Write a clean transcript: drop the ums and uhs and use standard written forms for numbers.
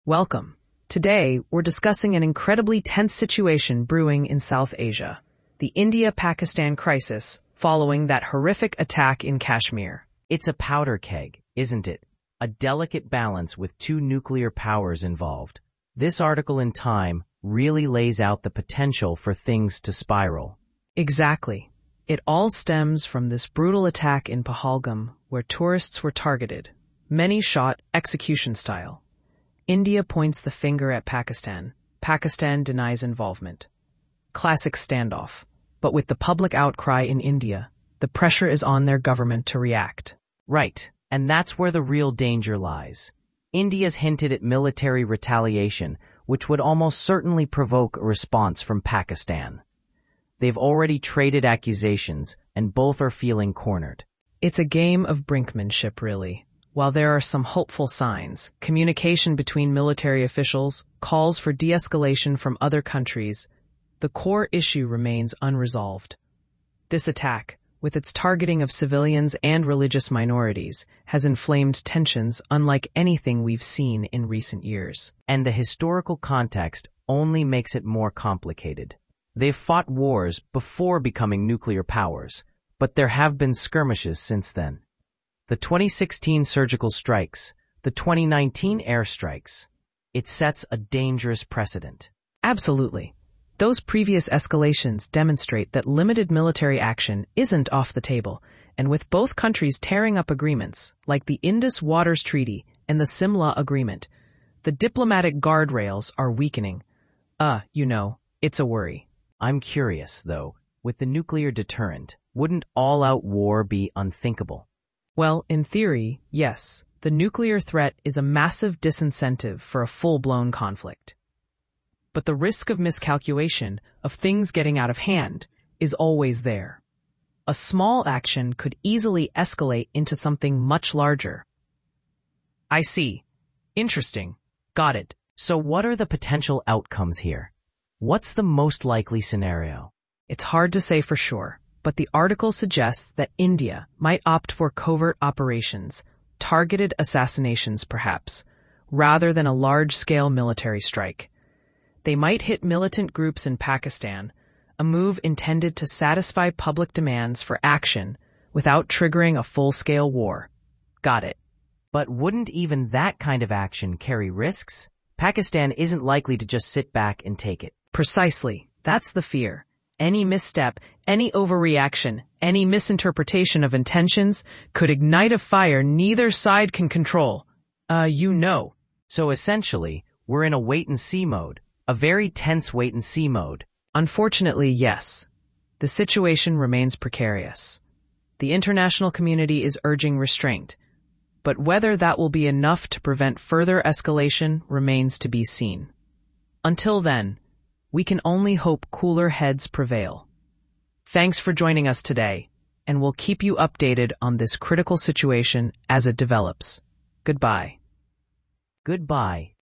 Welcome. Today, we're discussing an incredibly tense situation brewing in South Asia, the India-Pakistan crisis following that horrific attack in Kashmir. It's a powder keg, isn't it? A delicate balance with two nuclear powers involved. This article in Time really lays out the potential for things to spiral. Exactly. It all stems from this brutal attack in Pahalgam, where tourists were targeted, many shot execution style. India points the finger at Pakistan. Pakistan denies involvement. Classic standoff. But with the public outcry in India, the pressure is on their government to react. Right, and that's where the real danger lies. India's hinted at military retaliation, which would almost certainly provoke a response from Pakistan. They've already traded accusations, and both are feeling cornered. It's a game of brinkmanship, really. While there are some hopeful signs, communication between military officials, calls for de-escalation from other countries, the core issue remains unresolved. This attack, with its targeting of civilians and religious minorities, has inflamed tensions unlike anything we've seen in recent years. And the historical context only makes it more complicated. They've fought wars before becoming nuclear powers, but there have been skirmishes since then. The 2016 surgical strikes, the 2019 airstrikes. It sets a dangerous precedent. Absolutely. Those previous escalations demonstrate that limited military action isn't off the table, and with both countries tearing up agreements, like the Indus Waters Treaty and the Simla Agreement, the diplomatic guardrails are weakening. It's a worry. I'm curious, though, with the nuclear deterrent, wouldn't all-out war be unthinkable? Well, in theory, yes, the nuclear threat is a massive disincentive for a full-blown conflict. But the risk of miscalculation, of things getting out of hand, is always there. A small action could easily escalate into something much larger. I see. Interesting. Got it. So what are the potential outcomes here? What's the most likely scenario? It's hard to say for sure, but the article suggests that India might opt for covert operations, targeted assassinations perhaps, rather than a large-scale military strike. They might hit militant groups in Pakistan, a move intended to satisfy public demands for action without triggering a full-scale war. Got it. But wouldn't even that kind of action carry risks? Pakistan isn't likely to just sit back and take it. Precisely. That's the fear. Any misstep, any overreaction, any misinterpretation of intentions could ignite a fire neither side can control. So essentially, we're in a wait-and-see mode. A very tense wait-and-see mode. Unfortunately, yes. The situation remains precarious. The international community is urging restraint, but whether that will be enough to prevent further escalation remains to be seen. Until then, we can only hope cooler heads prevail. Thanks for joining us today, and we'll keep you updated on this critical situation as it develops. Goodbye. Goodbye.